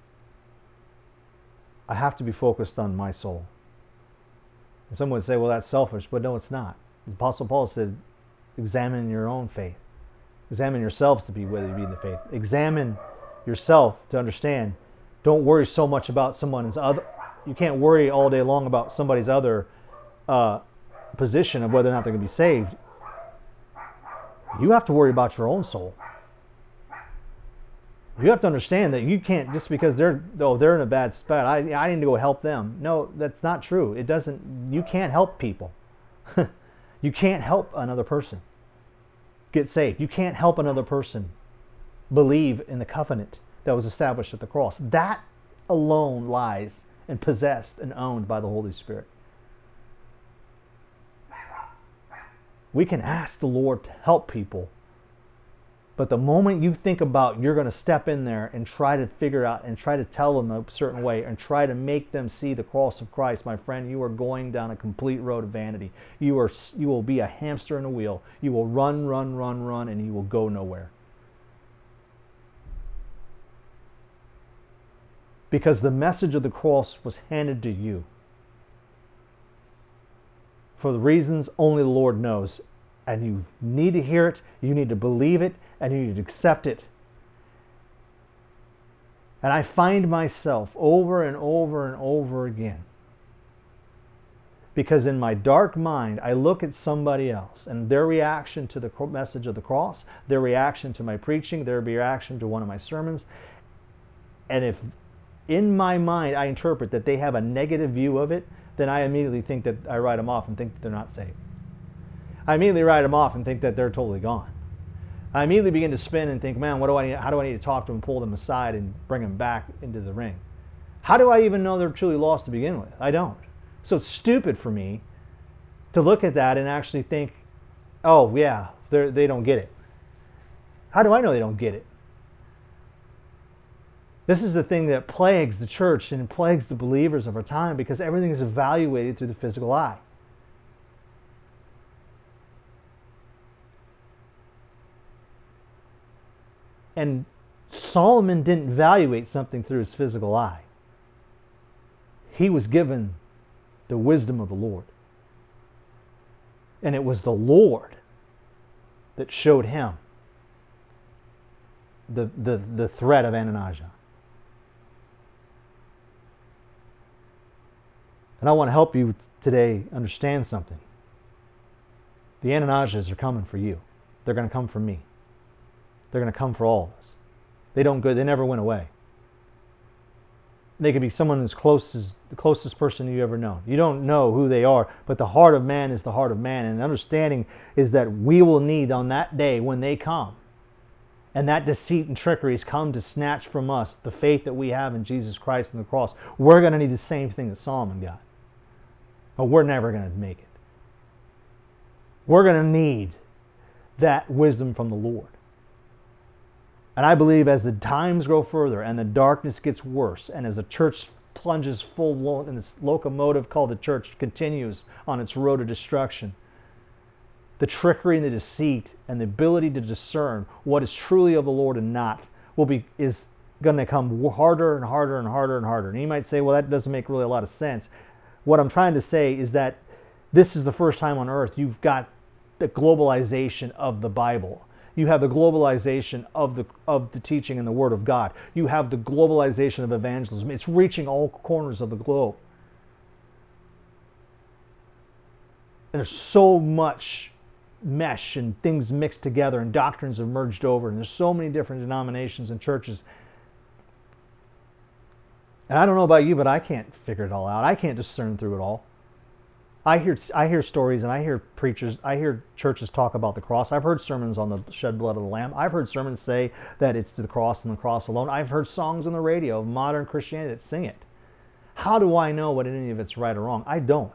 I have to be focused on my soul. And some would say, well, that's selfish, but no, it's not. The Apostle Paul said, examine your own faith. Examine yourselves to be whether you be in the faith. Examine yourself to understand. Don't worry so much about someone's other. You can't worry all day long about somebody's other position of whether or not they're going to be saved. You have to worry about your own soul. You have to understand that you can't, just because they're in a bad spot, I need to go help them. No, that's not true. You can't help people. You can't help another person get saved. You can't help another person believe in the covenant that was established at the cross. That alone lies and possessed and owned by the Holy Spirit. We can ask the Lord to help people, but the moment you think about you're going to step in there and try to figure out and try to tell them a certain way and try to make them see the cross of Christ, my friend, you are going down a complete road of vanity. You will be a hamster in a wheel. You will run, and you will go nowhere. Because the message of the cross was handed to you for the reasons only the Lord knows. And you need to hear it, you need to believe it, and you need to accept it. And I find myself over and over and over again, because in my dark mind, I look at somebody else and their reaction to the message of the cross, their reaction to my preaching, their reaction to one of my sermons. And if in my mind I interpret that they have a negative view of it, then I immediately think that I write them off and think that they're not saved. I immediately write them off and think that they're totally gone. I immediately begin to spin and think, man, how do I need to talk to them, pull them aside, and bring them back into the ring? How do I even know they're truly lost to begin with? I don't. So it's stupid for me to look at that and actually think, oh yeah, they don't get it. How do I know they don't get it? This is the thing that plagues the church and plagues the believers of our time, because everything is evaluated through the physical eye. And Solomon didn't evaluate something through his physical eye. He was given the wisdom of the Lord. And it was the Lord that showed him the threat of Adonijah. And I want to help you today understand something. The Adonijahs are coming for you. They're going to come for me. They're going to come for all of us. They never went away. They could be someone as close as the closest person you ever know. You don't know who they are, but the heart of man is the heart of man. And the understanding is that we will need on that day when they come, and that deceit and trickery has come to snatch from us the faith that we have in Jesus Christ and the cross. We're going to need the same thing that Solomon got. But we're never going to make it. We're going to need that wisdom from the Lord. And I believe as the times grow further and the darkness gets worse, and as the church plunges full blown, and this locomotive called the church continues on its road to destruction, the trickery and the deceit and the ability to discern what is truly of the Lord and not is going to come harder and harder and harder and harder. And you might say, well, that doesn't make really a lot of sense. What I'm trying to say is that this is the first time on earth you've got the globalization of the Bible. You have the globalization of the teaching and the Word of God. You have the globalization of evangelism. It's reaching all corners of the globe. And there's so much mesh and things mixed together, and doctrines have merged over, and there's so many different denominations and churches. And I don't know about you, but I can't figure it all out. I can't discern through it all. I hear stories, and I hear churches talk about the cross. I've heard sermons on the shed blood of the Lamb. I've heard sermons say that it's to the cross and the cross alone. I've heard songs on the radio of modern Christianity that sing it. How do I know what any of it's right or wrong? I don't.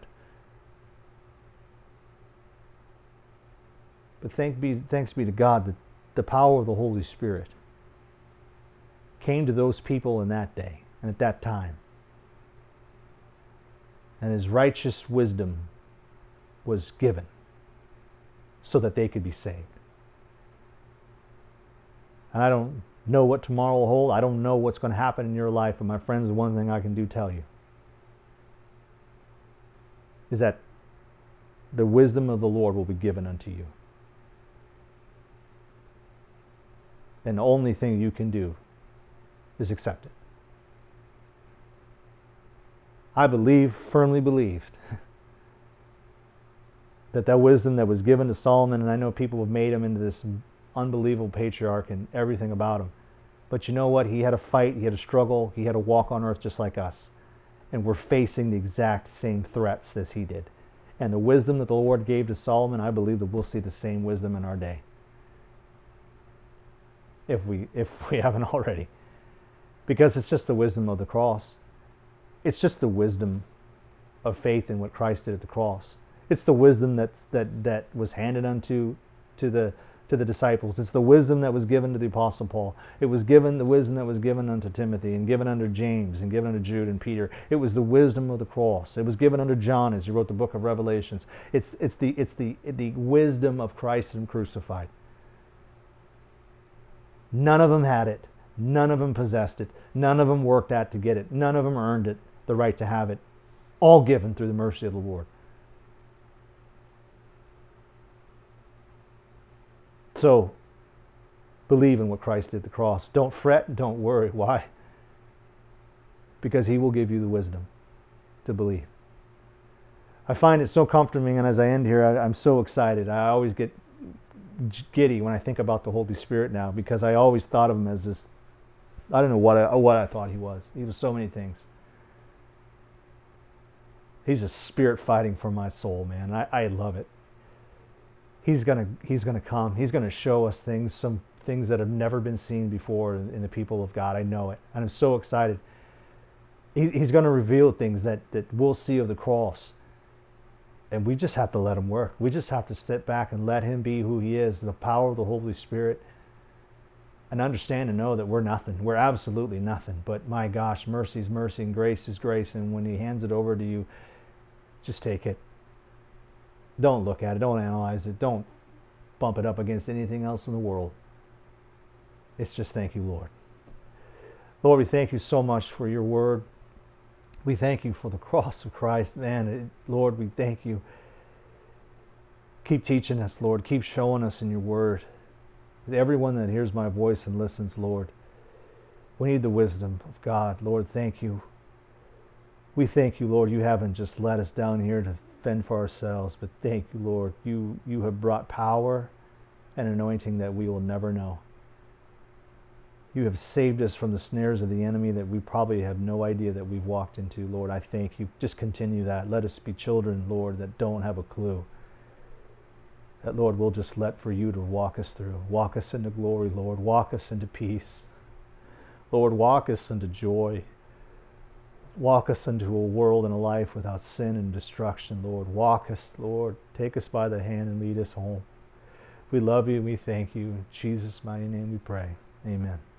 But thanks be to God that the power of the Holy Spirit came to those people in that day and at that time. And his righteous wisdom was given so that they could be saved. And I don't know what tomorrow will hold. I don't know what's going to happen in your life. But my friends, the one thing I can tell you is that the wisdom of the Lord will be given unto you. And the only thing you can do is accept it. I firmly believed that wisdom that was given to Solomon, and I know people have made him into this unbelievable patriarch and everything about him. But you know what? He had a fight, he had a struggle, he had to walk on earth just like us. And we're facing the exact same threats as he did. And the wisdom that the Lord gave to Solomon, I believe that we'll see the same wisdom in our day. If we haven't already. Because it's just the wisdom of the cross. It's just the wisdom of faith in what Christ did at the cross. It's the wisdom that was handed unto to the disciples. It's the wisdom that was given to the Apostle Paul. It was given the wisdom that was given unto Timothy and given unto James and given unto Jude and Peter. It was the wisdom of the cross. It was given unto John as he wrote the book of Revelations. It's the wisdom of Christ and crucified. None of them had it. None of them possessed it. None of them worked at to get it. None of them earned it, the right to have it. All given through the mercy of the Lord. So, believe in what Christ did at the cross. Don't fret, don't worry. Why? Because he will give you the wisdom to believe. I find it so comforting, and as I end here, I'm so excited. I always get giddy when I think about the Holy Spirit now, because I always thought of him as this, I don't know what I thought he was. He was so many things. He's a spirit fighting for my soul, man. I love it. He's gonna come. He's gonna show us things, some things that have never been seen before in the people of God. I know it, and I'm so excited. He's gonna reveal things that we'll see of the cross, and we just have to let him work. We just have to step back and let him be who he is, the power of the Holy Spirit, and understand and know that we're nothing. We're absolutely nothing. But my gosh, mercy is mercy and grace is grace. And when he hands it over to you, just take it. Don't look at it. Don't analyze it. Don't bump it up against anything else in the world. It's just thank you, Lord. Lord, we thank you so much for your word. We thank you for the cross of Christ. Man, Lord, we thank you. Keep teaching us, Lord. Keep showing us in your word. Everyone that hears my voice and listens, Lord, we need the wisdom of God. Lord, thank you. We thank you, Lord. You haven't just let us down here to fend for ourselves, but thank you, Lord. You have brought power and anointing that we will never know. You have saved us from the snares of the enemy that we probably have no idea that we've walked into, Lord. I thank you. Just continue that. Let us be children, Lord, that don't have a clue. That, Lord, we'll just let for you to walk us through. Walk us into glory, Lord. Walk us into peace. Lord, walk us into joy. Walk us into a world and a life without sin and destruction, Lord. Walk us, Lord. Take us by the hand and lead us home. We love you and we thank you. In Jesus' mighty name we pray. Amen.